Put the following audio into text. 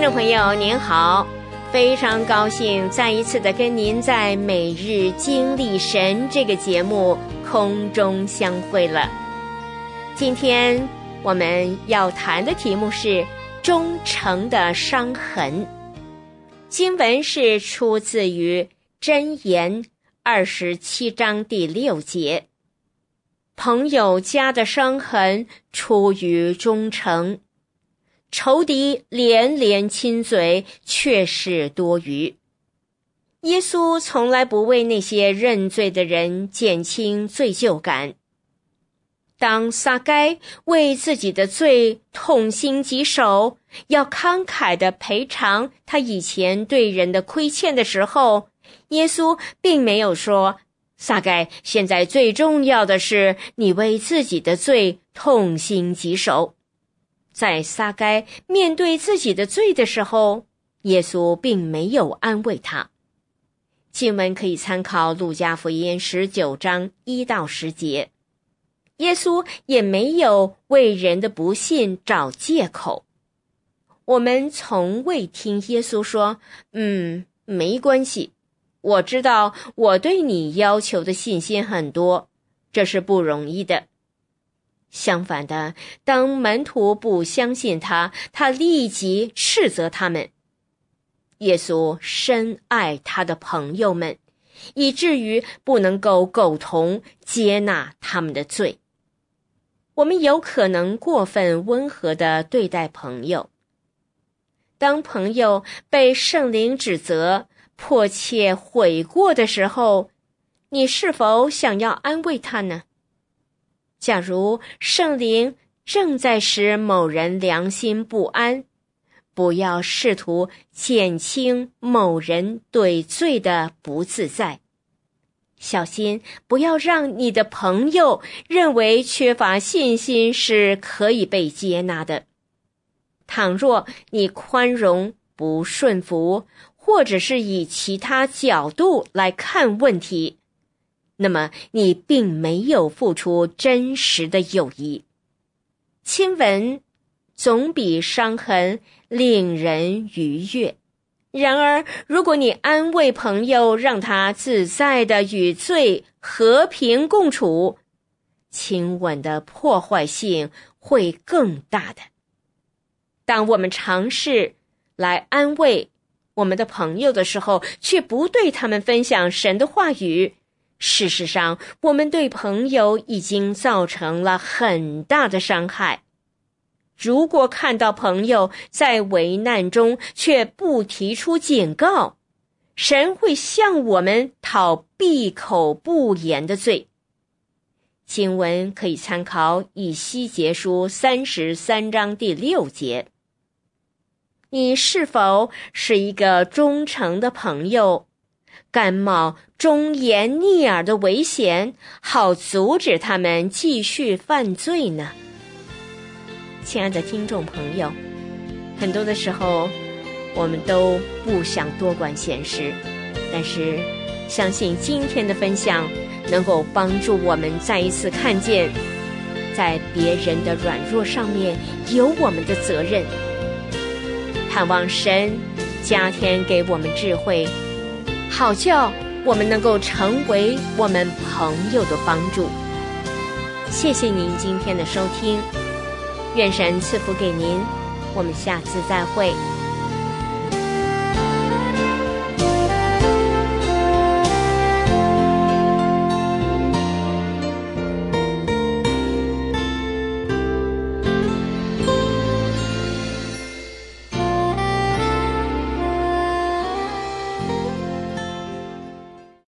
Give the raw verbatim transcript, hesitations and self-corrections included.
众朋友您好，非常高兴再一次的跟您在每日经历神这个节目空中相会了。今天我们要谈的题目是忠诚的伤痕。经文是出自于箴言二十七章第六节，朋友家的伤痕出于忠诚，仇敌连连亲嘴却是多余。耶稣从来不为那些认罪的人减轻罪疚感。当撒该为自己的罪痛心疾首，要慷慨地赔偿他以前对人的亏欠的时候，耶稣并没有说，撒该，现在最重要的是你为自己的罪痛心疾首。在撒该面对自己的罪的时候，耶稣并没有安慰他。经文可以参考路加福音十九章一到十节。耶稣也没有为人的不信找借口。我们从未听耶稣说，嗯，没关系，我知道我对你要求的信心很多，这是不容易的。相反的，当门徒不相信他，他立即斥责他们。耶稣深爱他的朋友们，以至于不能够苟同接纳他们的罪。我们有可能过分温和地对待朋友。当朋友被圣灵指责，迫切悔过的时候，你是否想要安慰他呢？假如圣灵正在使某人良心不安，不要试图减轻某人对罪的不自在。小心不要让你的朋友认为缺乏信心是可以被接纳的。倘若你宽容不顺服，或者是以其他角度来看问题，那么你并没有付出真实的友谊。亲吻总比伤痕令人愉悦。然而，如果你安慰朋友，让他自在地与罪和平共处，亲吻的破坏性会更大的。当我们尝试来安慰我们的朋友的时候，却不对他们分享神的话语，事实上，我们对朋友已经造成了很大的伤害。如果看到朋友在危难中却不提出警告，神会向我们讨闭口不言的罪。经文可以参考以西结书三十三章第六节。你是否是一个忠诚的朋友，甘冒忠言逆耳的危险，好阻止他们继续犯罪呢？亲爱的听众朋友，很多的时候我们都不想多管闲事，但是相信今天的分享能够帮助我们再一次看见，在别人的软弱上面有我们的责任。盼望神加添给我们智慧，好叫我们能够成为我们朋友的帮助。谢谢您今天的收听，愿神赐福给您，我们下次再会。